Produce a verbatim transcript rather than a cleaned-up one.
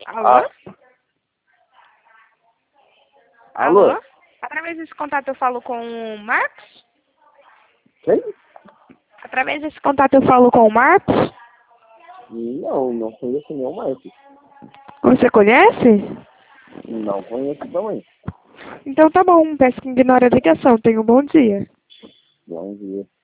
Alô? Ah. Alô? Alô? Através desse contato eu falo com o Marcos? Quem? Através desse contato eu falo com o Marcos? Não, não conheço nenhum Marcos. Você conhece? Não conheço também. Então tá bom, peço que ignore a ligação. Tenha um bom dia. Bom dia.